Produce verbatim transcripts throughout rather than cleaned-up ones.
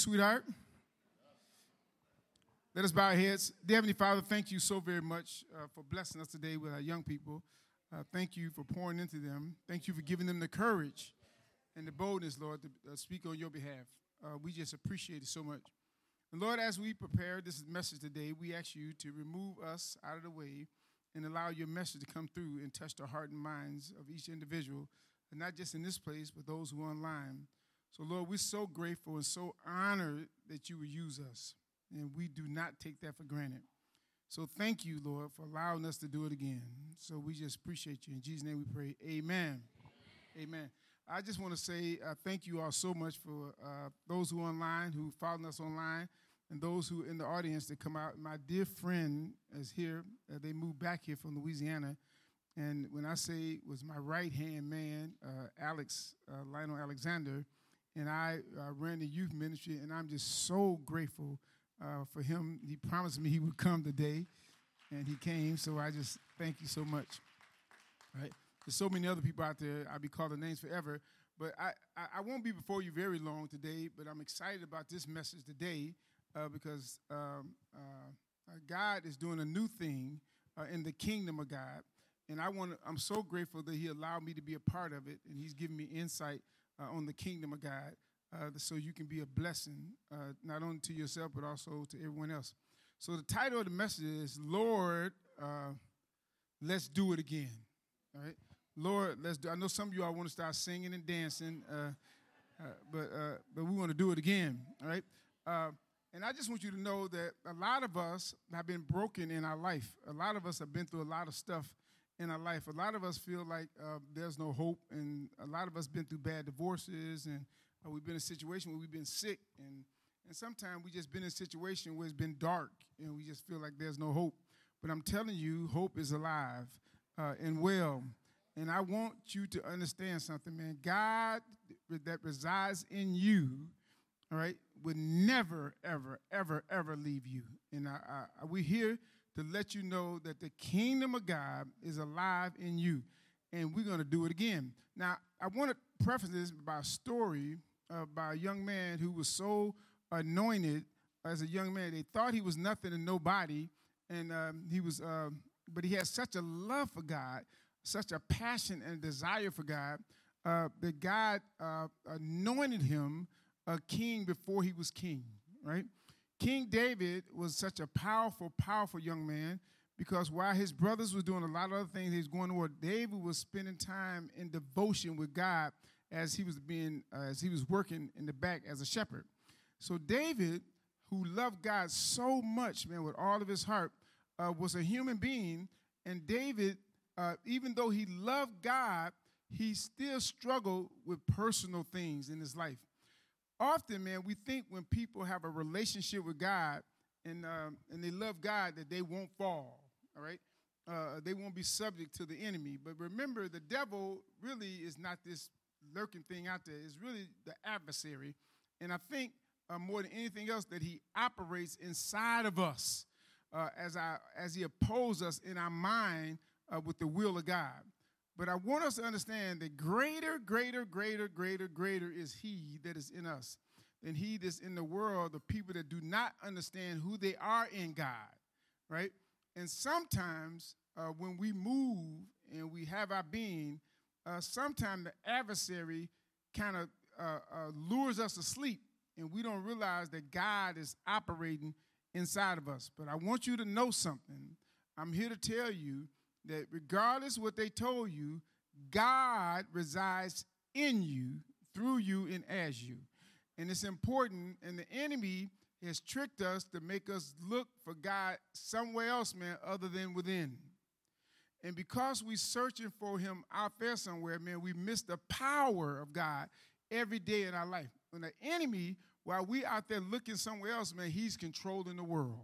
Sweetheart, let us bow our heads. Dear Heavenly Father, thank you so very much uh, for blessing us today with our young people. Uh, thank you for pouring into them. Thank you for giving them the courage and the boldness, Lord, to uh, speak on your behalf. Uh, we just appreciate it so much. And Lord, as we prepare this message today, we ask you to remove us out of the way and allow your message to come through and touch the heart and minds of each individual, and not just in this place, but those who are online. So, Lord, we're so grateful and so honored that you would use us, and we do not take that for granted. So thank you, Lord, for allowing us to do it again. So we just appreciate you. In Jesus' name we pray, amen. Amen. Amen. I just want to say uh, thank you all so much for uh, those who are online, who followed us online, and those who in the audience that come out. My dear friend is here. Uh, they moved back here from Louisiana. And when I say was my right-hand man, uh, Alex, uh, Lionel Alexander, and I uh, ran the youth ministry, and I'm just so grateful uh, for him. He promised me he would come today, and he came, so I just thank you so much. Right? There's so many other people out there, I'll be calling names forever, but I, I, I won't be before you very long today, but I'm excited about this message today uh, because um, uh, God is doing a new thing uh, in the kingdom of God, and I want I'm so grateful that he allowed me to be a part of it, and he's given me insight Uh, on the kingdom of God, uh, so you can be a blessing, uh, not only to yourself, but also to everyone else. So the title of the message is, Lord, uh, let's do it again, all right? Lord, let's do I know some of you all want to start singing and dancing, uh, uh, but uh, but we want to do it again, all right? Uh, and I just want you to know that a lot of us have been broken in our life. A lot of us have been through a lot of stuff in our life. A lot of us feel like uh, there's no hope, and a lot of us been through bad divorces, and uh, we've been in a situation where we've been sick, and and sometimes we just been in a situation where it's been dark, and we just feel like there's no hope. But I'm telling you, hope is alive uh, and well, and I want you to understand something, man. God that resides in you, all right, would never, ever, ever, ever leave you. And I, I, we're here to let you know that the kingdom of God is alive in you, and we're going to do it again. Now, I want to preface this by a story uh, by a young man who was so anointed as a young man. They thought he was nothing and nobody, and um, he was, uh, but he had such a love for God, such a passion and desire for God, uh, that God uh, anointed him a king before he was king, right? King David was such a powerful, powerful young man because while his brothers were doing a lot of other things, he was going to war, David was spending time in devotion with God as he was being, uh, as he was working in the back as a shepherd. So David, who loved God so much, man, with all of his heart, uh, was a human being. And David, uh, even though he loved God, he still struggled with personal things in his life. Often, man, we think when people have a relationship with God and um, and they love God that they won't fall, all right? Uh, they won't be subject to the enemy. But remember, the devil really is not this lurking thing out there. It's really the adversary. And I think uh, more than anything else that he operates inside of us uh, as, I, as he opposes us in our mind uh, with the will of God. But I want us to understand that greater, greater, greater, greater, greater is he that is in us than he that's in the world, the people that do not understand who they are in God, right? And sometimes uh, when we move and we have our being, uh, sometimes the adversary kind of uh, uh, lures us to sleep, and we don't realize that God is operating inside of us. But I want you to know something. I'm here to tell you that regardless of what they told you, God resides in you, through you, and as you. And it's important, and the enemy has tricked us to make us look for God somewhere else, man, other than within. And because we're searching for him out there somewhere, man, we miss the power of God every day in our life. When the enemy, while we out there looking somewhere else, man, he's controlling the world,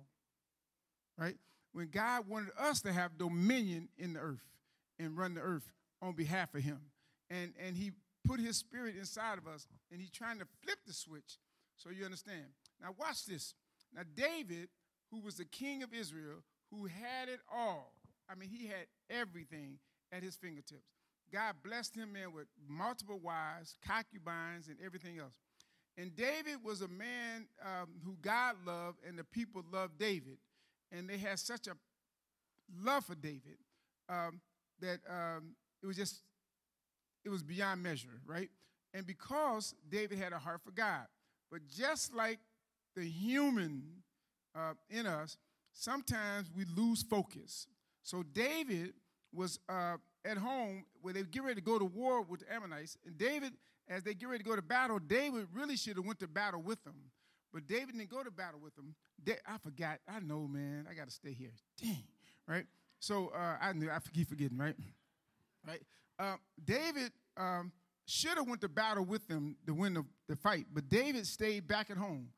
right? When God wanted us to have dominion in the earth and run the earth on behalf of him. And, and he put his spirit inside of us, and he's trying to flip the switch so you understand. Now watch this. Now David, who was the king of Israel, who had it all. I mean, he had everything at his fingertips. God blessed him, man, with multiple wives, concubines, and everything else. And David was a man um, who God loved, and the people loved David. And they had such a love for David um, that um, it was just, it was beyond measure, right? And because David had a heart for God. But just like the human uh, in us, sometimes we lose focus. So David was uh, at home where they get ready to go to war with the Ammonites. And David, as they get ready to go to battle, David really should have went to battle with them. But David didn't go to battle with them. Da- I forgot. I know, man. I got to stay here. Dang, right? So uh, I knew. I keep forgetting, right? Right. Uh, David um, should have went to battle with them to win the, the fight, but David stayed back at home.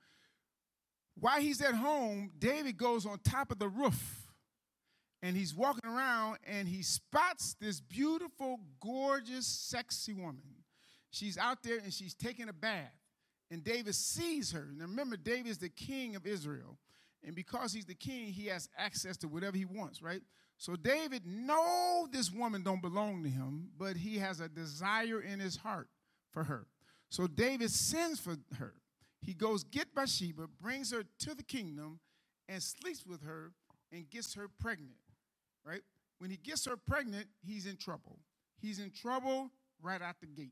While he's at home, David goes on top of the roof, and he's walking around, and he spots this beautiful, gorgeous, sexy woman. She's out there, and she's taking a bath, and David sees her. Now, remember, David is the king of Israel, and because he's the king, he has access to whatever he wants, right? So David knows this woman don't belong to him, but he has a desire in his heart for her. So David sends for her. He goes get Bathsheba, brings her to the kingdom, and sleeps with her and gets her pregnant, right? When he gets her pregnant, he's in trouble. He's in trouble right out the gate.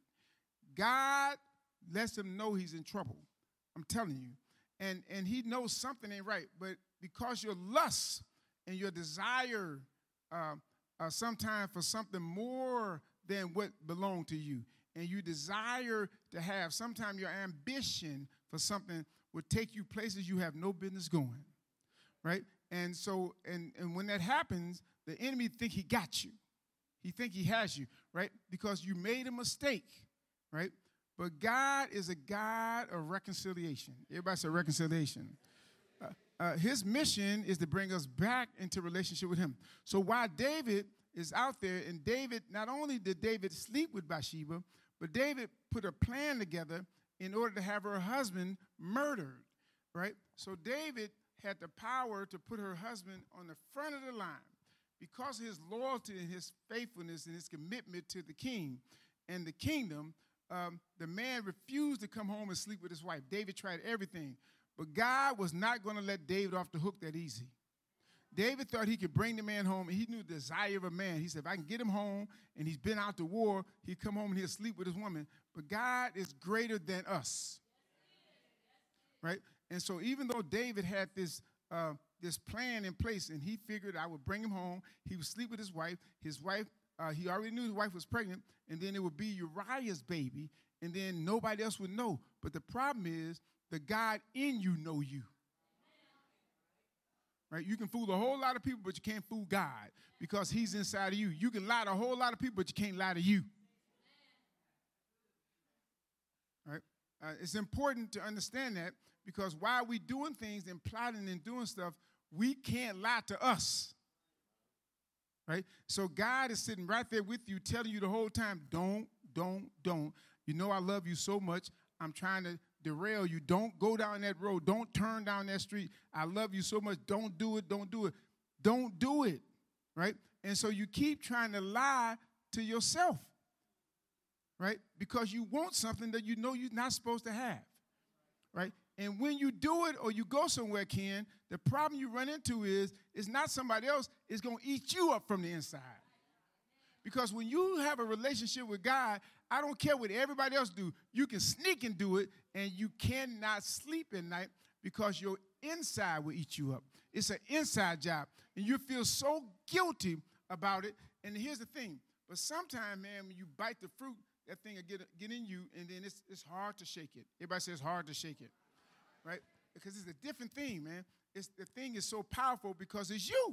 God lets him know he's in trouble. I'm telling you. And, and he knows something ain't right, but because your lust and your desire uh, uh, sometimes for something more than what belonged to you, and you desire to have, sometimes your ambition for something would take you places you have no business going, right? And so, and, and when that happens, the enemy think he got you. He think he has you, right? Because you made a mistake, right? But God is a God of reconciliation. Everybody say reconciliation. Uh, uh, his mission is to bring us back into relationship with him. So while David is out there, and David, not only did David sleep with Bathsheba, but David put a plan together in order to have her husband murdered, right? So David had the power to put her husband on the front of the line because of his loyalty and his faithfulness and his commitment to the king and the kingdom. Um, the man refused to come home and sleep with his wife. David tried everything, but God was not going to let David off the hook that easy. David thought he could bring the man home, and he knew the desire of a man. He said, if I can get him home and he's been out to war, he'd come home and he'll sleep with his woman. But God is greater than us, right? And so even though David had this uh, this plan in place, and he figured I would bring him home, he would sleep with his wife. His wife, uh, he already knew his wife was pregnant, and then it would be Uriah's baby, and then nobody else would know. But the problem is the God in you know you. Right? You can fool a whole lot of people, but you can't fool God because he's inside of you. You can lie to a whole lot of people, but you can't lie to you. Right? Uh, it's important to understand that because while we're doing things and plotting and doing stuff, we can't lie to us. Right? So God is sitting right there with you, telling you the whole time, don't, don't, don't. You know I love you so much. I'm trying to derail you. Don't go down that road. Don't turn down that street. I love you so much. Don't do it. Don't do it. Don't do it. Right? And so you keep trying to lie to yourself. Right? Because you want something that you know you're not supposed to have. Right? And when you do it or you go somewhere, Ken, the problem you run into is it's not somebody else. It's going to eat you up from the inside. Because when you have a relationship with God, I don't care what everybody else do. You can sneak and do it, and you cannot sleep at night because your inside will eat you up. It's an inside job, and you feel so guilty about it. And here's the thing. But sometimes, man, when you bite the fruit, that thing will get, get in you, and then it's, it's hard to shake it. Everybody says it's hard to shake it, right? Because it's a different thing, man. It's, the thing is so powerful because it's you.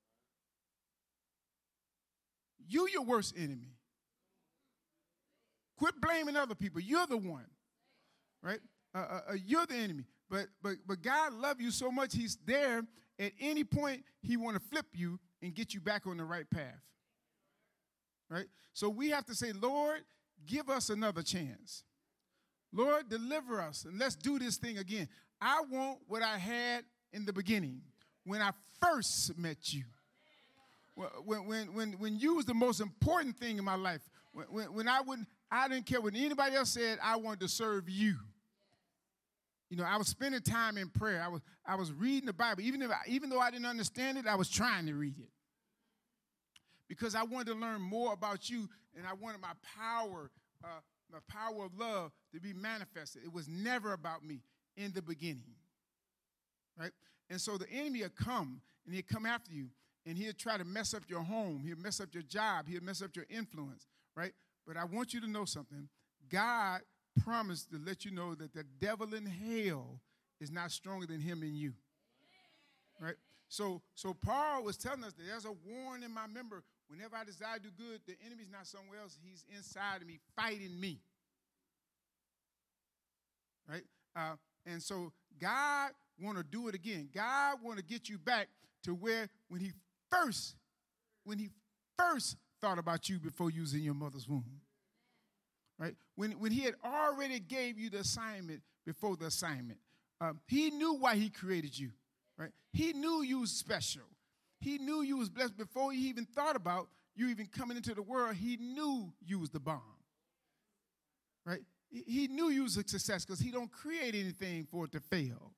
You your worst enemy. Quit blaming other people. You're the one, right? Uh, uh, uh, you're the enemy. But but but God loves you so much. He's there at any point. He want to flip you and get you back on the right path, right? So we have to say, Lord, give us another chance. Lord, deliver us, and let's do this thing again. I want what I had in the beginning when I first met you. When, when, when, when you was the most important thing in my life, when, when, when I wouldn't, I didn't care what anybody else said, I wanted to serve you. You know, I was spending time in prayer. I was I was reading the Bible. Even if I, even though I didn't understand it, I was trying to read it. Because I wanted to learn more about you, and I wanted my power, uh, my power of love to be manifested. It was never about me in the beginning. Right? And so the enemy will come, and he'll come after you, and he'll try to mess up your home. He'll mess up your job. He'll mess up your influence. Right? But I want you to know something. God promised to let you know that the devil in hell is not stronger than him in you. Right? So, so Paul was telling us that there's a warning in my member. Whenever I desire to do good, the enemy's not somewhere else. He's inside of me, fighting me. Right? Uh, and so God want to do it again. God want to get you back to where when he first, when he first thought about you before you was in your mother's womb. Right? When, when he had already gave you the assignment before the assignment. Um, he knew why he created you. Right? He knew you was special. He knew you was blessed before he even thought about you even coming into the world. He knew you was the bomb. Right? He knew you was a success because he don't create anything for it to fail.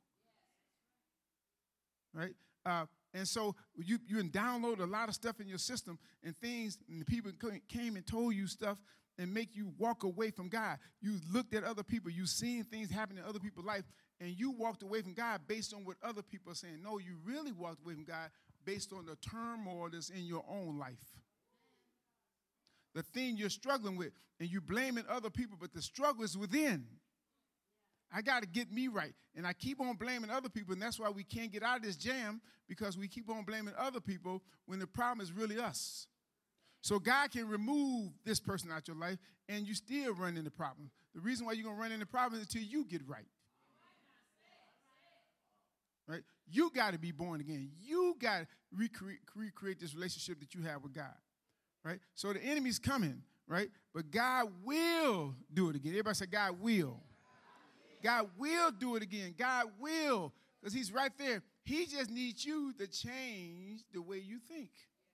Right? Uh, and so you you can download a lot of stuff in your system and things, and the people came and told you stuff and make you walk away from God. You looked at other people. You seen things happen in other people's life, and you walked away from God based on what other people are saying. No, you really walked away from God based on the turmoil that's in your own life. The thing you're struggling with, and you're blaming other people, but the struggle is within. I got to get me right. And I keep on blaming other people, and that's why we can't get out of this jam, because we keep on blaming other people when the problem is really us. So God can remove this person out your life, and you still run into problems. The reason why you're going to run into problems is until you get right. Right? You got to be born again. You got to recreate, recreate this relationship that you have with God. Right? So the enemy's coming, right? But God will do it again. Everybody say God will. God will do it again. God will, because he's right there. He just needs you to change the way you think.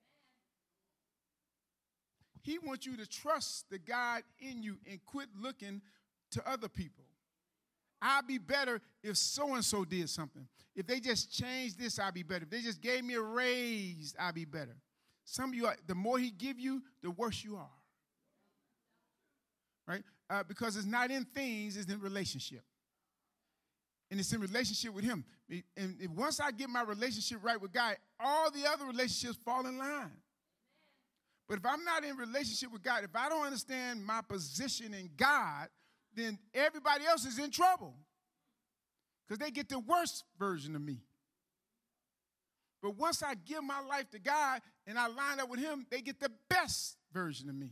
He wants you to trust the God in you and quit looking to other people. I'll be better if so-and-so did something. If they just changed this, I'll be better. If they just gave me a raise, I'll be better. Some of you, are, the more he give you, the worse you are. Right? Uh, because it's not in things, it's in relationship. And it's in relationship with him. And once I get my relationship right with God, all the other relationships fall in line. But if I'm not in relationship with God, if I don't understand my position in God, then everybody else is in trouble because they get the worst version of me. But once I give my life to God and I line up with him, they get the best version of me.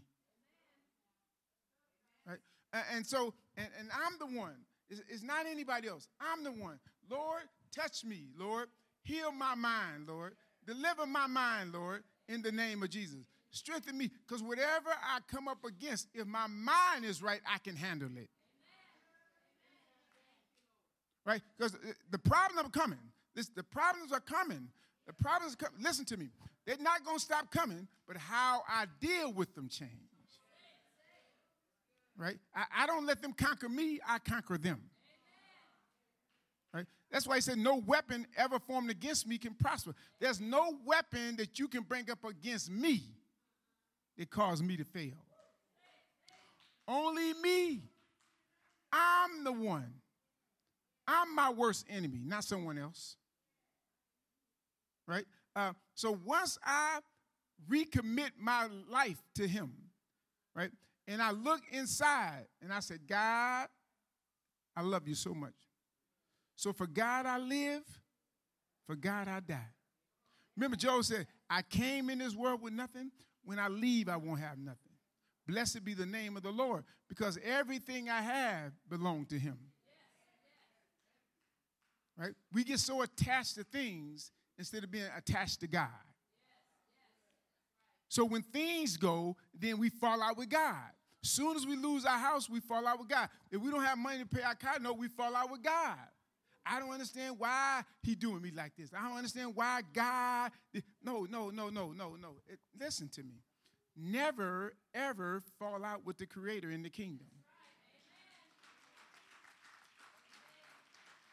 Right? And so, and, and I'm the one. It's, it's not anybody else. I'm the one. Lord, touch me, Lord. Heal my mind, Lord. Deliver my mind, Lord, in the name of Jesus. Strengthen me, because whatever I come up against, if my mind is right, I can handle it. Right? Because the problems are coming. This, the problems are coming. The problems are coming. Listen to me. They're not going to stop coming, but how I deal with them change. Right? I, I don't let them conquer me. I conquer them. Right? That's why he said no weapon ever formed against me can prosper. There's no weapon that you can bring up against me that caused me to fail. Only me. I'm the one. I'm my worst enemy, not someone else. Right? Uh, so once I recommit my life to him, right, and I look inside and I said, God, I love you so much. So for God I live, for God I die. Remember Job said, I came in this world with nothing. When I leave, I won't have nothing. Blessed be the name of the Lord, because everything I have belongs to him. Right? We get so attached to things instead of being attached to God. So when things go, then we fall out with God. As soon as we lose our house, we fall out with God. If we don't have money to pay our car note, we fall out with God. I don't understand why he doing me like this. I don't understand why God. No, no, no, no, no, no. It, listen to me. Never, ever fall out with the Creator in the kingdom.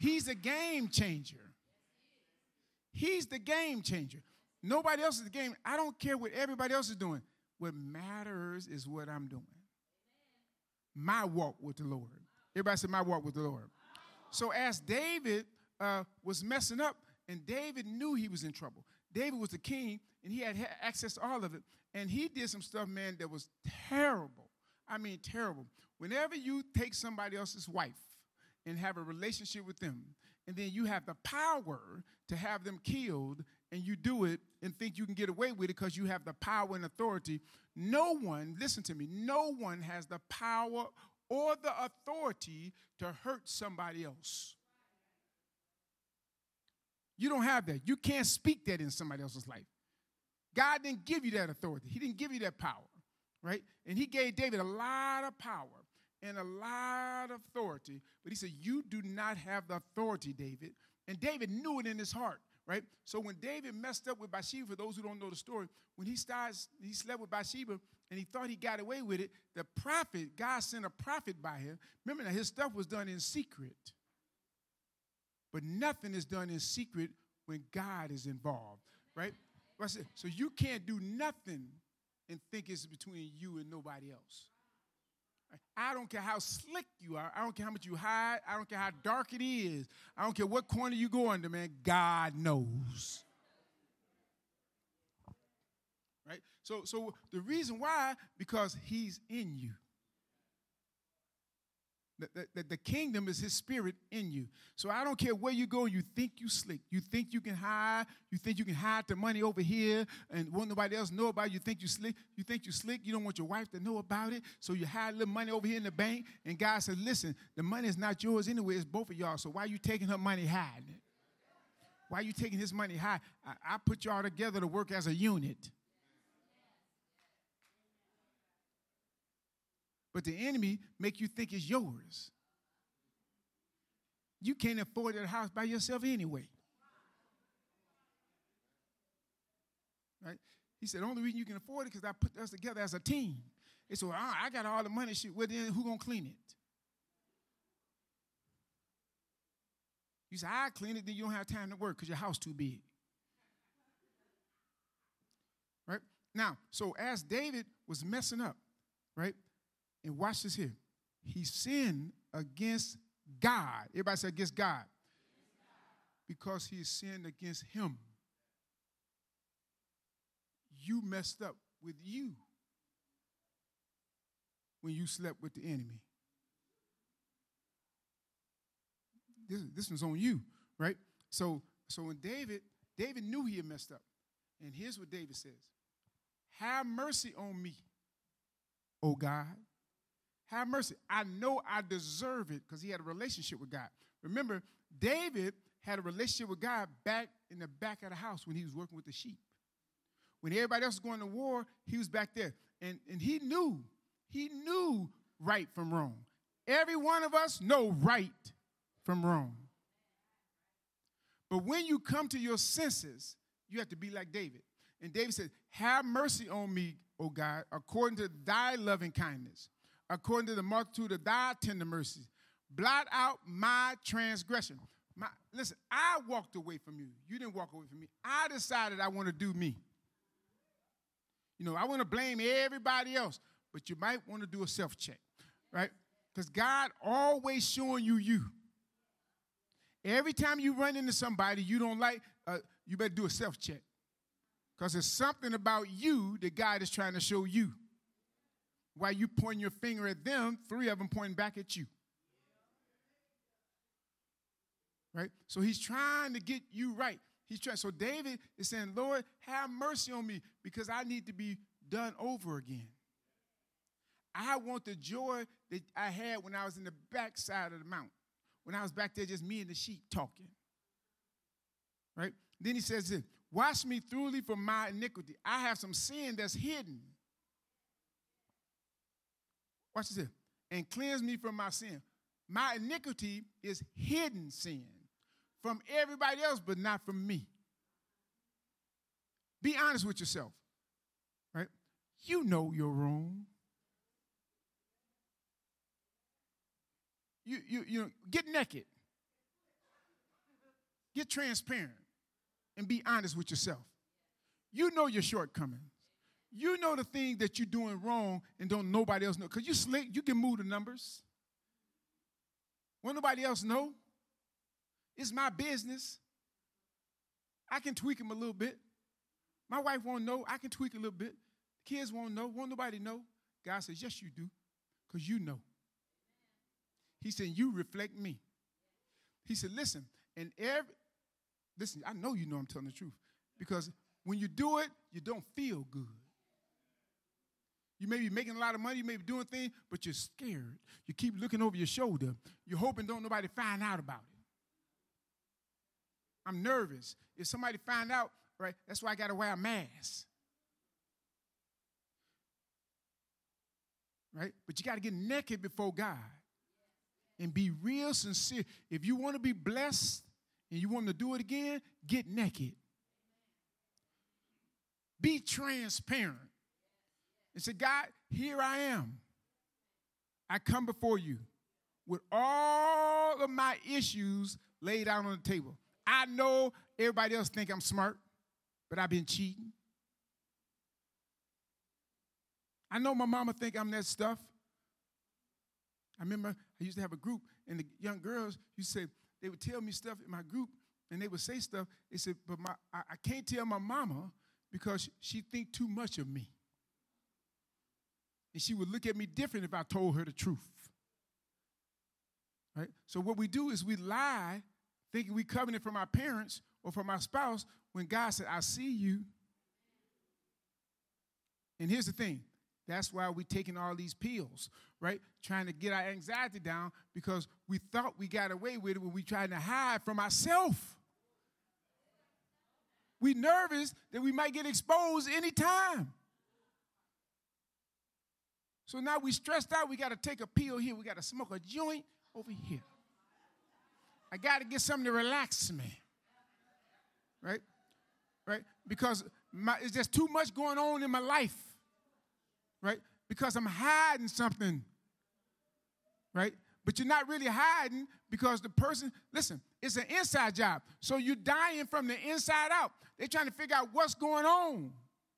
He's a game changer. He's the game changer. Nobody else is the game. I don't care what everybody else is doing. What matters is what I'm doing. My walk with the Lord. Everybody say my walk with the Lord. So as David uh, was messing up, and David knew he was in trouble. David was the king, and he had access to all of it. And he did some stuff, man, that was terrible. I mean, terrible. Whenever you take somebody else's wife and have a relationship with them, and then you have the power to have them killed, and you do it and think you can get away with it because you have the power and authority, no one, listen to me, no one has the power or the authority to hurt somebody else. You don't have that. You can't speak that in somebody else's life. God didn't give you that authority. He didn't give you that power, right? And he gave David a lot of power and a lot of authority, but he said, you do not have the authority, David. And David knew it in his heart, right? So when David messed up with Bathsheba, for those who don't know the story, when he starts, he slept with Bathsheba and he thought he got away with it, the prophet, God sent a prophet by him. Remember that his stuff was done in secret. But nothing is done in secret when God is involved, right? So you can't do nothing and think it's between you and nobody else. I don't care how slick you are. I don't care how much you hide. I don't care how dark it is. I don't care what corner you go under, man. God knows. Right? So, so the reason why, because he's in you. The, the, the kingdom is his spirit in you. So I don't care where you go, you think you slick. You think you can hide. You think you can hide the money over here and won't nobody else know about it. You think you slick. You think you slick. You don't want your wife to know about it. So you hide a little money over here in the bank. And God said, listen, the money is not yours anyway. It's both of y'all. So why are you taking her money hiding it? Why are you taking his money high? I, I put y'all together to work as a unit. But the enemy make you think it's yours. You can't afford that house by yourself anyway. Right? He said, the only reason you can afford it is because I put us together as a team. They said, well, I got all the money. Shit. Well, then who going to clean it? You say, I clean it, then you don't have time to work because your house too big. Right? Now, so as David was messing up, right? And watch this here. He sinned against God. Everybody say against God. Because he sinned against him. You messed up with you when you slept with the enemy. This, this one's on you, right? So, so when David, David knew he had messed up. And here's what David says. Have mercy on me, O God. Have mercy. I know I deserve it because he had a relationship with God. Remember, David had a relationship with God back in the back of the house when he was working with the sheep. When everybody else was going to war, he was back there. And, and he knew, he knew right from wrong. Every one of us know right from wrong. But when you come to your senses, you have to be like David. And David said, have mercy on me, O God, according to thy loving kindness. According to the multitude of thy tender mercies, blot out my transgression. My, listen, I walked away from you. You didn't walk away from me. I decided I want to do me. You know, I want to blame everybody else, but you might want to do a self-check, right? Because God always showing you you. Every time you run into somebody you don't like, uh, you better do a self-check. Because there's something about you that God is trying to show you. While you pointing your finger at them, three of them pointing back at you. Right? So he's trying to get you right. He's trying. So David is saying, Lord, have mercy on me because I need to be done over again. I want the joy that I had when I was in the backside of the mountain, when I was back there just me and the sheep talking. Right? Then he says this, wash me thoroughly from my iniquity. I have some sin that's hidden. Watch this here. And cleanse me from my sin. My iniquity is hidden sin from everybody else, but not from me. Be honest with yourself, right? You know you're wrong. You, you, you know, get naked. Get transparent and be honest with yourself. You know your shortcomings. You know the thing that you're doing wrong and don't nobody else know. Because you slick, you can move the numbers. Won't nobody else know? It's my business. I can tweak them a little bit. My wife won't know. I can tweak a little bit. The kids won't know. Won't nobody know? God says, yes, you do, because you know. He said, you reflect me. He said, listen, and every, listen, I know you know I'm telling the truth, because when you do it, you don't feel good. You may be making a lot of money, you may be doing things, but you're scared. You keep looking over your shoulder. You're hoping don't nobody find out about it. I'm nervous. If somebody find out, right, that's why I got to wear a mask. Right? But you got to get naked before God and be real sincere. If you want to be blessed and you want to do it again, get naked. Be transparent. And say, God, here I am. I come before you with all of my issues laid out on the table. I know everybody else think I'm smart, but I've been cheating. I know my mama think I'm that stuff. I remember I used to have a group, and the young girls used to say, they would tell me stuff in my group, and they would say stuff. They said, but my, I, I can't tell my mama because she think too much of me. And she would look at me different if I told her the truth. Right? So what we do is we lie, thinking we covenant from our parents or from our spouse, when God said, I see you. And here's the thing. That's why we're taking all these pills, right? Trying to get our anxiety down because we thought we got away with it when we tried to hide from ourselves. We nervous that we might get exposed anytime. So now we stressed out. We got to take a pill here. We got to smoke a joint over here. I got to get something to relax me, right? Right? Because my, it's just too much going on in my life, right? Because I'm hiding something, right? But you're not really hiding because the person, listen, it's an inside job. So you're dying from the inside out. They're trying to figure out what's going on.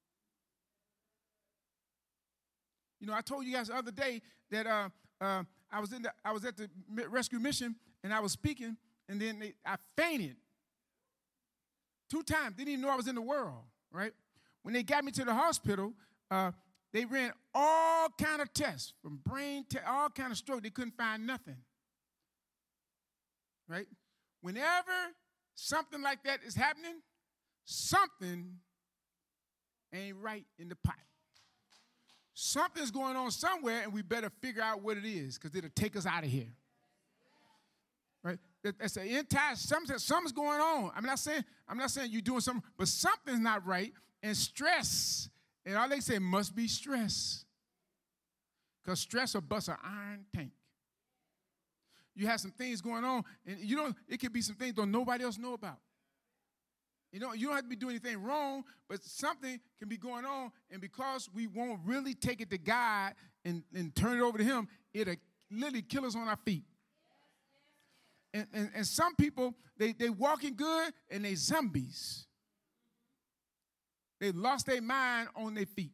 You know, I told you guys the other day that uh, uh, I was in the, I was at the rescue mission and I was speaking, and then they, I fainted two times. Didn't even know I was in the world, right? When they got me to the hospital, uh, they ran all kind of tests, from brain to all kind of stroke. They couldn't find nothing, right? Whenever something like that is happening, something ain't right in the pot. Something's going on somewhere, and we better figure out what it is, because it'll take us out of here. Right? That's the entire something. Something's going on. I'm not saying I'm not saying you're doing something, but something's not right. And stress, and all they say must be stress, because stress will bust an iron tank. You have some things going on, and you don't. It could be some things that nobody else know about. You know, you don't have to be doing anything wrong, but something can be going on, and because we won't really take it to God and, and turn it over to him, it'll literally kill us on our feet. And, and, and some people, they, they walking good, and they zombies. They lost their mind on their feet.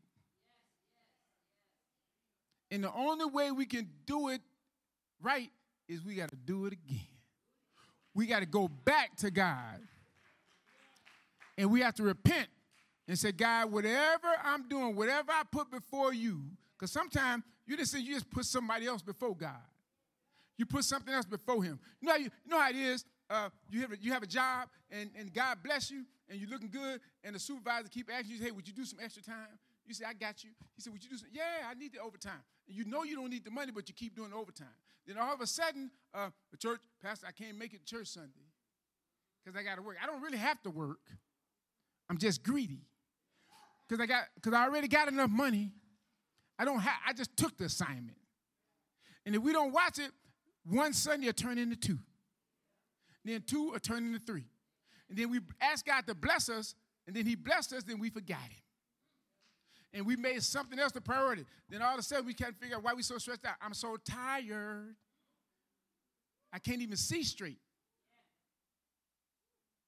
And the only way we can do it right is we got to do it again. We got to go back to God. And we have to repent and say, God, whatever I'm doing, whatever I put before you, because sometimes you just say you just put somebody else before God. You put something else before him. You know how, you, you know how it is. Uh, you, have a, you have a job, and, and God bless you, and you're looking good, and the supervisor keep asking you, hey, would you do some extra time? You say, I got you. He said, would you do some? Yeah, I need the overtime. And you know you don't need the money, but you keep doing the overtime. Then all of a sudden, uh, the church, Pastor, I can't make it to church Sunday because I got to work. I don't really have to work. I'm just greedy because I got because I already got enough money. I don't have. I just took the assignment, and if we don't watch it, one Sunday will turn into two, then two will turn into three, and then we ask God to bless us, and then He blessed us, then we forgot Him, and we made something else the priority. Then all of a sudden we can't figure out why we so stressed out. I'm so tired. I can't even see straight.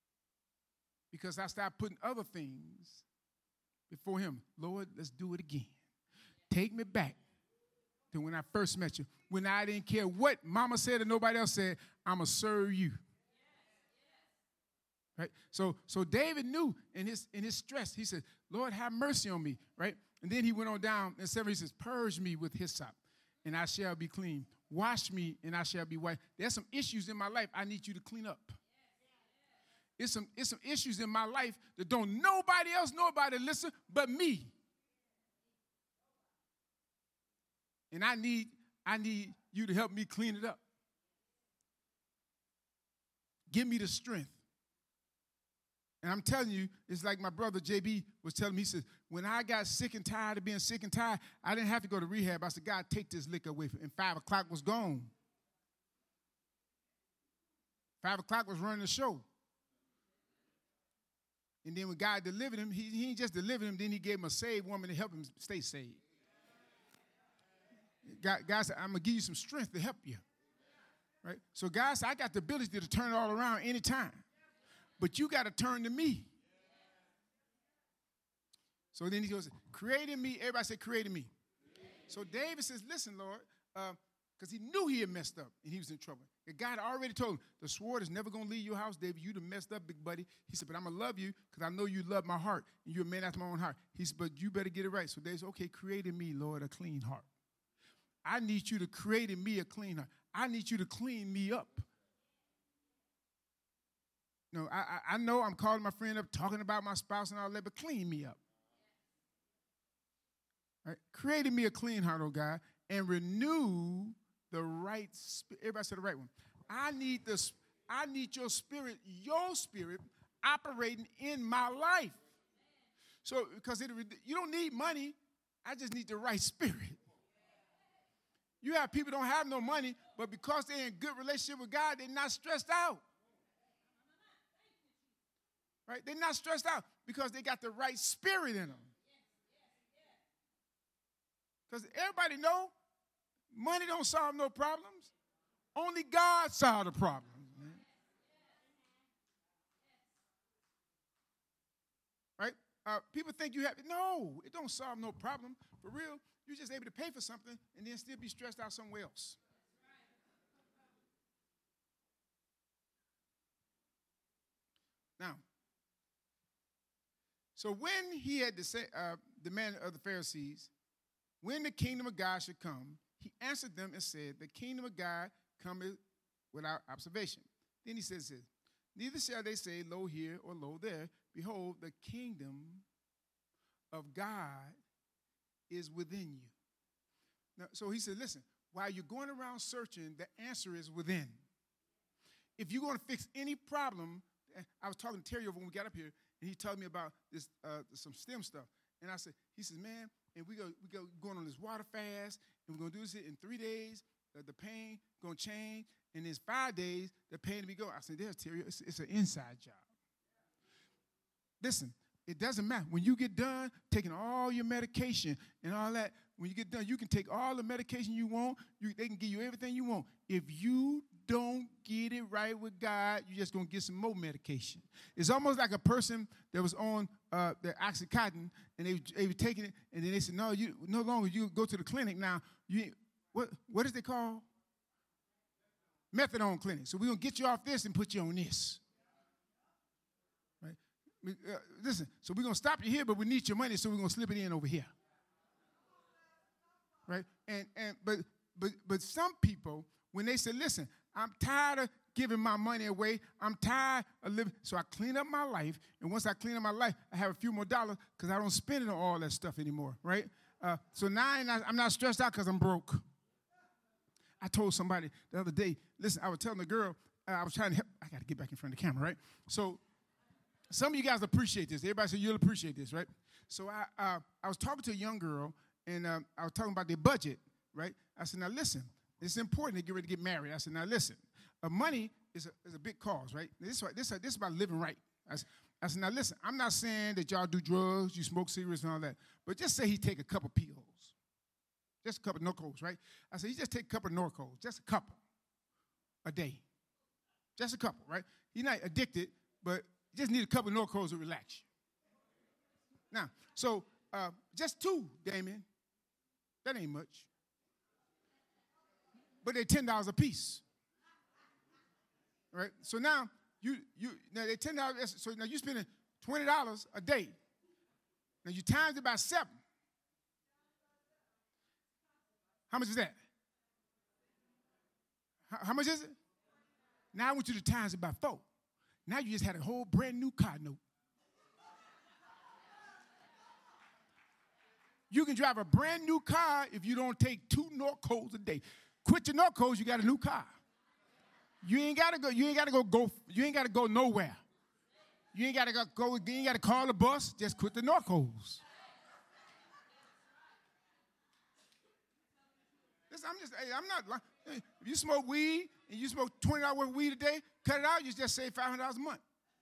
because I started putting other things before him. Lord, let's do it again. Take me back to when I first met you, when I didn't care what mama said or nobody else said, I'm going to serve you. Right? So so David knew in his in his stress, he said, Lord, have mercy on me. Right? And then he went on down and seven, he says, purge me with hyssop, and I shall be clean. Wash me, and I shall be white. There's some issues in my life I need you to clean up. It's some, it's some issues in my life that don't nobody else know about it, listen, but me. And I need, I need you to help me clean it up. Give me the strength. And I'm telling you, it's like my brother J B was telling me, he said, when I got sick and tired of being sick and tired, I didn't have to go to rehab. I said, God, take this liquor away from me. And five o'clock was gone. Five o'clock was running the show. And then when God delivered him, he, he ain't just delivered him, then he gave him a saved woman to help him stay saved. God, God said, I'm going to give you some strength to help you. Right? So God said, I got the ability to turn it all around anytime. But you got to turn to me. So then he goes, create in me. Everybody say, create in me. So David says, listen, Lord, because uh, he knew he had messed up and he was in trouble. And God already told him, the sword is never going to leave your house, David. You done messed up, big buddy. He said, but I'm going to love you because I know you love my heart and you're a man after my own heart. He said, but you better get it right. So David said, okay, create in me, Lord, a clean heart. I need you to create in me a clean heart. I need you to clean me up. No, I, I know I'm calling my friend up, talking about my spouse and all that, but clean me up. Right? Created me a clean heart, oh God, and renew the right spirit. Everybody said the right one. I need this. I need your spirit, your spirit, operating in my life. So, because it, you don't need money, I just need the right spirit. You have people don't have no money, but because they're in good relationship with God, they're not stressed out. Right? They're not stressed out because they got the right spirit in them. Because everybody know money don't solve no problems. Only God solves the problems. Man. Right? Uh, people think you have, no, it don't solve no problem. For real, you're just able to pay for something and then still be stressed out somewhere else. Now, so when he had uh, demanded of the Pharisees, when the kingdom of God should come, he answered them and said, the kingdom of God cometh without observation. Then he says this, neither shall they say, lo here or lo there. Behold, the kingdom of God is within you. Now, so he said, listen, while you're going around searching, the answer is within. If you're going to fix any problem, I was talking to Terry over when we got up here, and he told me about this uh, some STEM stuff. And I said, he says, man, and we go we go going on this water fast, and we're gonna do this in three days. Uh, the pain gonna change, and in five days, the pain will be gone. I said, there's Terry, it's, it's an inside job. Listen, it doesn't matter. When you get done taking all your medication and all that, when you get done, you can take all the medication you want. You, they can give you everything you want. If you don't get it right with God, you're just going to get some more medication. It's almost like a person that was on uh, the Oxycontin, and they, they were taking it, and then they said, no, you no longer. You go to the clinic now. You What, what is they call? Methadone clinic. So we're going to get you off this and put you on this. Right? Uh, listen, so we're going to stop you here, but we need your money, so we're going to slip it in over here. Right? And and but but but some people, when they say, listen, I'm tired of giving my money away. I'm tired of living. So I clean up my life. And once I clean up my life, I have a few more dollars because I don't spend it on all that stuff anymore, right? Uh, so now I'm not, I'm not stressed out because I'm broke. I told somebody the other day, listen, I was telling the girl, uh, I was trying to help. I got to get back in front of the camera, right? So some of you guys appreciate this. Everybody said you'll appreciate this, right? So I uh, I was talking to a young girl, and um, I was talking about their budget, right? I said, now listen, it's important to get ready to get married. I said, now listen, uh, money is a, is a big cause, right? This, this, this is about living right. I said, I said, now listen, I'm not saying that y'all do drugs, you smoke cigarettes and all that, but just say he take a couple pills. Just a couple Norcos, right? I said, he just take a couple Norcos, just a couple a day. Just a couple, right? He's not addicted, but You just need a couple of Norcos to relax you. Now, so uh, just two, Damien. That ain't much. But they're ten dollars a piece. Right? So now you you now they're ten dollars. So now you're spending twenty dollars a day. Now you times it by seven. How much is that? How, how much is it? Now I want you to times it by four. Now you just had a whole brand new car note. You can drive a brand new car if you don't take two Norcos a day. Quit your Norcos, you got a new car. You ain't gotta go, you ain't gotta go go, you ain't gotta go nowhere. You ain't gotta go, go you ain't gotta call the bus, just quit the Norcos. Listen, I'm just, hey, I'm not, hey, if you smoke weed and you smoke twenty dollars worth of weed a day, cut it out, you just save five hundred dollars a month.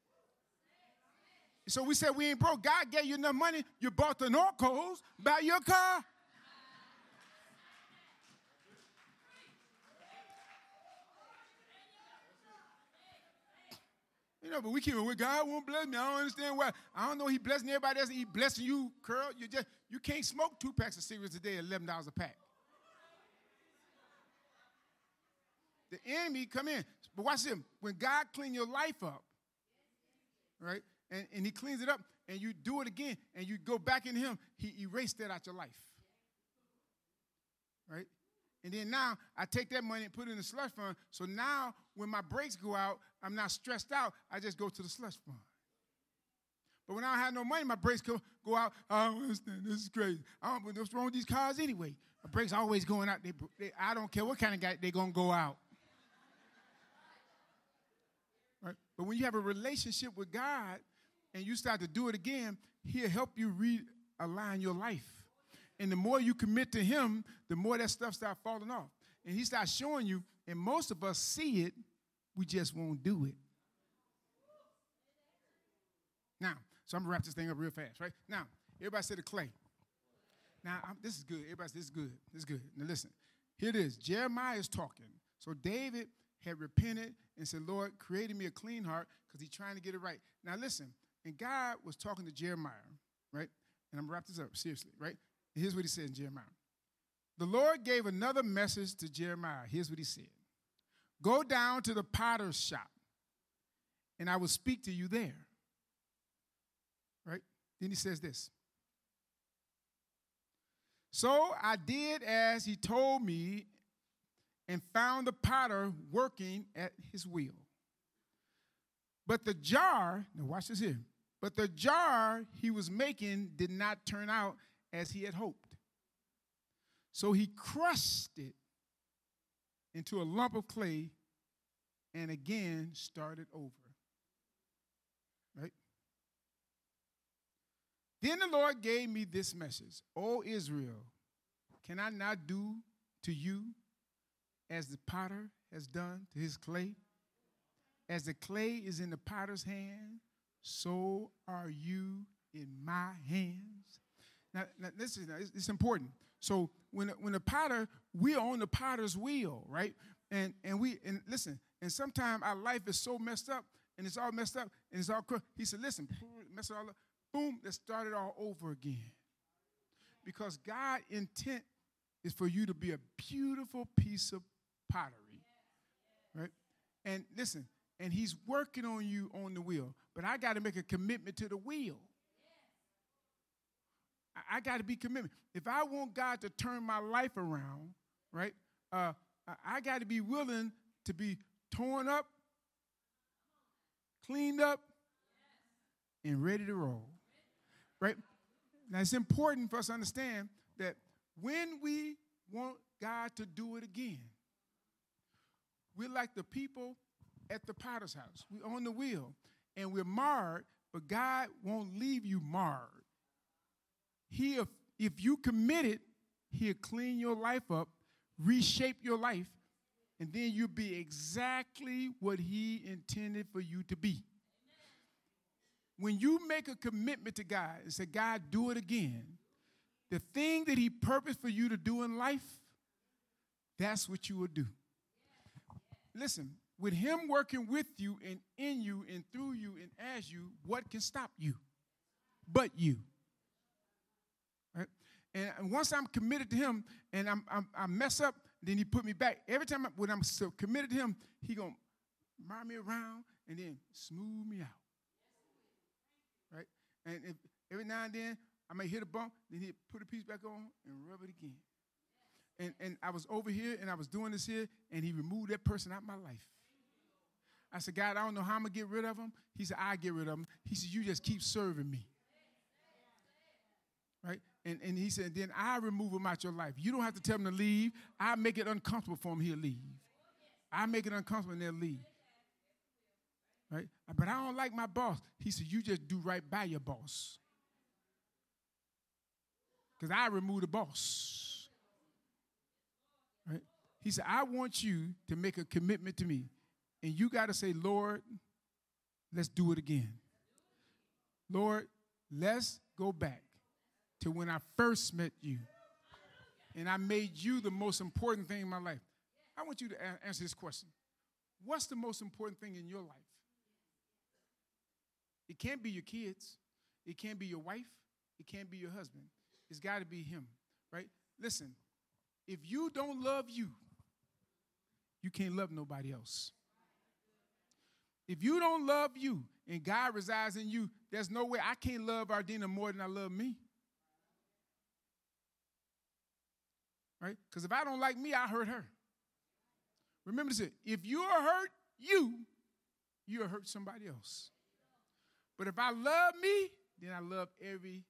So we said we ain't broke. God gave you enough money. You bought the Norcos, buy your car. You know, but we keep it with God won't bless me. I don't understand why. I don't know he blessing everybody else. He blessing you, girl. You just you can't smoke two packs of cigarettes a day at eleven dollars a pack. The enemy come in. But watch him. When God clean your life up, right? And, and he cleans it up, and you do it again, and you go back in him, he erased that out your life. Right? And then now I take that money and put it in the slush fund. So now when my brakes go out, I'm not stressed out. I just go to the slush fund. But when I don't have no money, my brakes go, go out. I don't understand. This is crazy. I don't, what's wrong with these cars anyway? My brakes always going out. They, they, I don't care what kind of guy they're going to go out. Right? But when you have a relationship with God, and you start to do it again, he'll help you realign your life. And the more you commit to him, the more that stuff starts falling off. And he starts showing you, and most of us see it, we just won't do it. Now, so I'm going to wrap this thing up real fast, right? Now, everybody say the clay. Now, I'm, this is good. Everybody say this is good. This is good. Now, listen. Here it is. Jeremiah is talking. So David had repented and said, Lord, created me a clean heart because he's trying to get it right. Now, listen. And God was talking to Jeremiah, right? And I'm going to wrap this up, seriously, right? And here's what he said in Jeremiah. The Lord gave another message to Jeremiah. Here's what he said. Go down to the potter's shop, and I will speak to you there. Right? Then he says this. So I did as he told me and found the potter working at his wheel. But the jar, now watch this here. But the jar he was making did not turn out as he had hoped. So he crushed it into a lump of clay and again started over. Right? Then the Lord gave me this message. O Israel, can I not do to you as the potter has done to his clay? As the clay is in the potter's hand, so are you in my hands. Now, now this is it's, it's important. So when when the potter, we're on the potter's wheel, right? And and we and listen. And sometimes our life is so messed up, and it's all messed up, and it's all crooked. He said, "Listen, mess it all up. Boom, let's start it all over again." Because God's intent is for you to be a beautiful piece of pottery, right? And listen. And he's working on you on the wheel. But I got to make a commitment to the wheel. I, I got to be committed. If I want God to turn my life around, right, uh, I, I got to be willing to be torn up, cleaned up, and ready to roll. Right? Now, it's important for us to understand that when we want God to do it again, we're like the people at the potter's house. We're on the wheel, and we're marred, but God won't leave you marred. He'll, if you commit it, he'll clean your life up, reshape your life, and then you'll be exactly what he intended for you to be. When you make a commitment to God and say, God, do it again, the thing that he purposed for you to do in life, that's what you will do. Listen, with him working with you and in you and through you and as you, what can stop you but you. Right? And once I'm committed to him and I'm, I'm, I mess up, then he put me back. Every time I, when I'm so committed to him, he going to mark me around and then smooth me out. Right? And if, every now and then, I may hit a bump, then he'd put a piece back on and rub it again. And, and I was over here, and I was doing this here, and he removed that person out of my life. I said, God, I don't know how I'm going to get rid of him. He said, I get rid of him. He said, you just keep serving me. Right? And, and he said, then I remove him out your life. You don't have to tell him to leave. I make it uncomfortable for him, he'll leave. I make it uncomfortable, and they'll leave. Right? But I don't like my boss. He said, you just do right by your boss. Because I remove the boss. Right? He said, I want you to make a commitment to me. And you got to say, Lord, let's do it again. Lord, let's go back to when I first met you. And I made you the most important thing in my life. I want you to a- answer this question. What's the most important thing in your life? It can't be your kids. It can't be your wife. It can't be your husband. It's got to be him, right? Listen, if you don't love you, you can't love nobody else. If you don't love you and God resides in you, there's no way I can't love Ardina more than I love me. Right? Because if I don't like me, I hurt her. Remember this, if you're hurt you, you'll hurt somebody else. But if I love me, then I love every,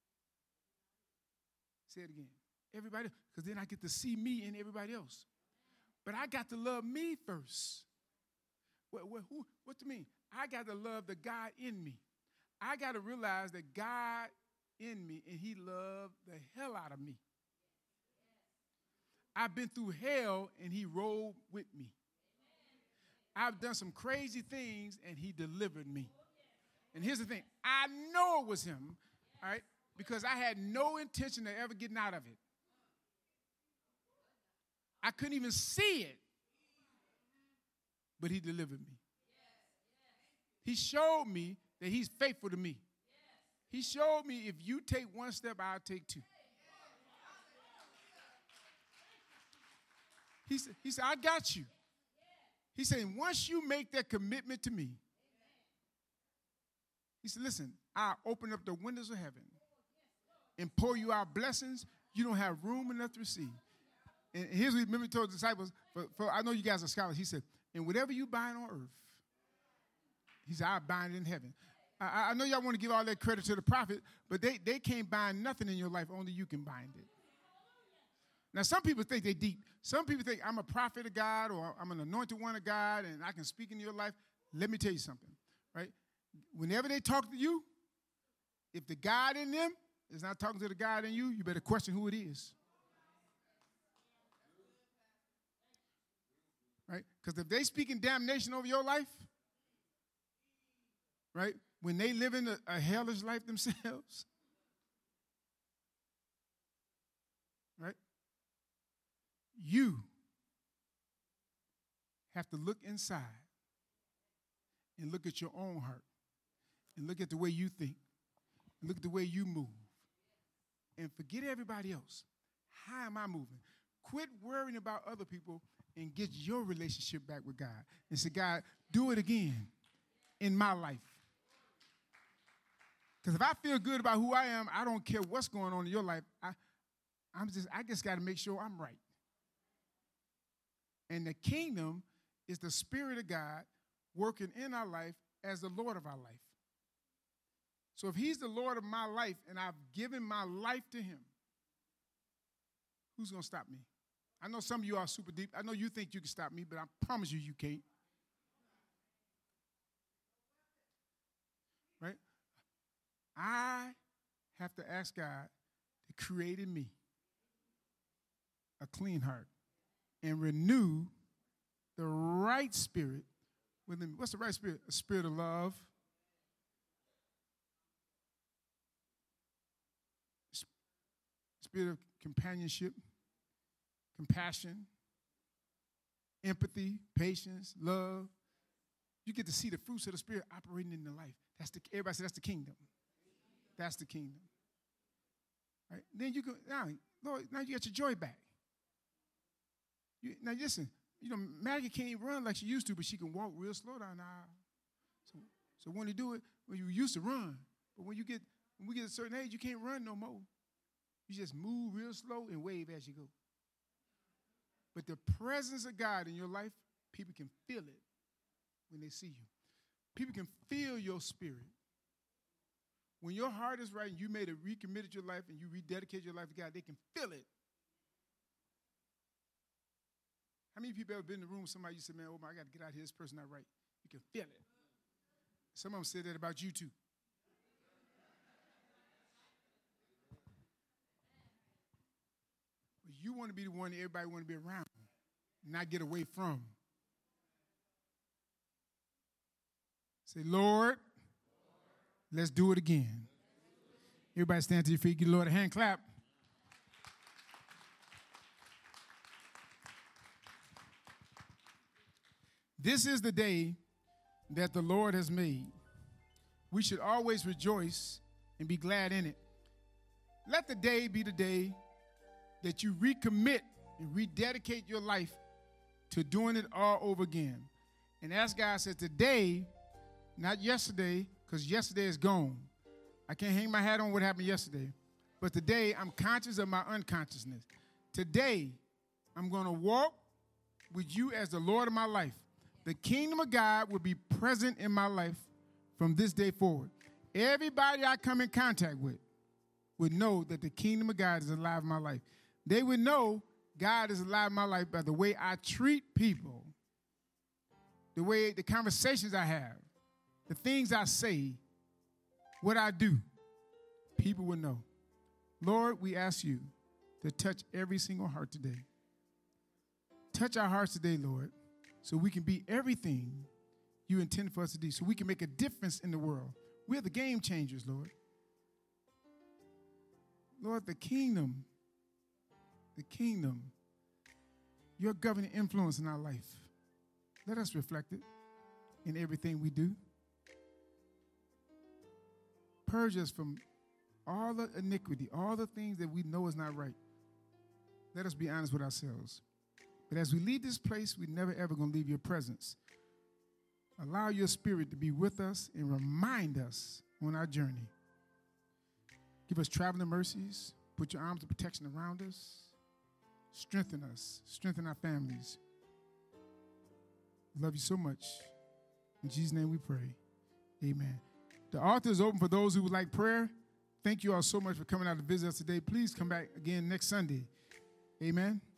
say it again, everybody, because then I get to see me in everybody else. But I got to love me first. What, what, who, what do you mean? I got to love the God in me. I got to realize that God in me, and he loved the hell out of me. I've been through hell, and he rolled with me. I've done some crazy things, and he delivered me. And here's the thing. I know it was him, all right, because I had no intention of ever getting out of it. I couldn't even see it, but he delivered me. He showed me that he's faithful to me. He showed me if you take one step, I'll take two. He said, he said, I got you. He said, once you make that commitment to me, he said, listen, I'll open up the windows of heaven and pour you out blessings you don't have room enough to receive. And here's what he remember he told the disciples, for, for I know you guys are scholars, he said, and whatever you bind on earth, he said, I'll bind it in heaven. I, I know y'all want to give all that credit to the prophet, but they, they can't bind nothing in your life. Only you can bind it. Now, some people think they're deep. Some people think I'm a prophet of God or I'm an anointed one of God and I can speak into your life. Let me tell you something, right? Whenever they talk to you, if the God in them is not talking to the God in you, you better question who it is. Right? Because if they speaking damnation over your life, right, when they live in a, a hellish life themselves, right, you have to look inside and look at your own heart and look at the way you think and look at the way you move and forget everybody else. How am I moving? Quit worrying about other people and get your relationship back with God and say, God, do it again in my life. Because if I feel good about who I am, I don't care what's going on in your life. I, I'm just, I just got to make sure I'm right. And the kingdom is the Spirit of God working in our life as the Lord of our life. So if he's the Lord of my life and I've given my life to him, who's going to stop me? I know some of you are super deep. I know you think you can stop me, but I promise you, you can't. Right? I have to ask God to create in me a clean heart and renew the right spirit within me. What's the right spirit? A spirit of love, spirit of companionship, compassion, empathy, patience, love, You get to see the fruits of the Spirit operating in the life. That's the, everybody say that's the kingdom. That's the kingdom. Right? Then you go, now, Lord, now you got your joy back. You, now listen, you know, Maggie can't run like she used to, but she can walk real slow down the aisle. So, so when you do it, when you used to run, but when you get when we get a certain age, you can't run no more. You just move real slow and wave as you go. But the presence of God in your life, people can feel it when they see you. People can feel your spirit. When your heart is right and you made a recommitted your life and you rededicated your life to God, they can feel it. How many people ever been in the room with somebody you said, man, oh my, I got to get out of here, this person not right. You can feel it. Some of them said that about you too. But you want to be the one that everybody want to be around, not get away from. Say, Lord, let's do it again. Everybody stand to your feet. Give the Lord a hand clap. This is the day that the Lord has made. We should always rejoice and be glad in it. Let the day be the day that you recommit and rededicate your life to doing it all over again. And as God said, today, not yesterday, because yesterday is gone. I can't hang my hat on what happened yesterday. But today, I'm conscious of my unconsciousness. Today, I'm going to walk with you as the Lord of my life. The kingdom of God will be present in my life from this day forward. Everybody I come in contact with would know that the kingdom of God is alive in my life. They would know God is alive in my life by the way I treat people, the way, the conversations I have, the things I say, what I do. People will know. Lord, we ask you to touch every single heart today. Touch our hearts today, Lord, so we can be everything you intend for us to do, so we can make a difference in the world. We're the game changers, Lord. Lord, the kingdom, the kingdom, your governing influence in our life, let us reflect it in everything we do. Purge us from all the iniquity, all the things that we know is not right. Let us be honest with ourselves. But as we leave this place, we're never, ever going to leave your presence. Allow your spirit to be with us and remind us on our journey. Give us traveling mercies. Put your arms of protection around us. Strengthen us. Strengthen our families. Love you so much. In Jesus' name we pray. Amen. The altar is open for those who would like prayer. Thank you all so much for coming out to visit us today. Please come back again next Sunday. Amen.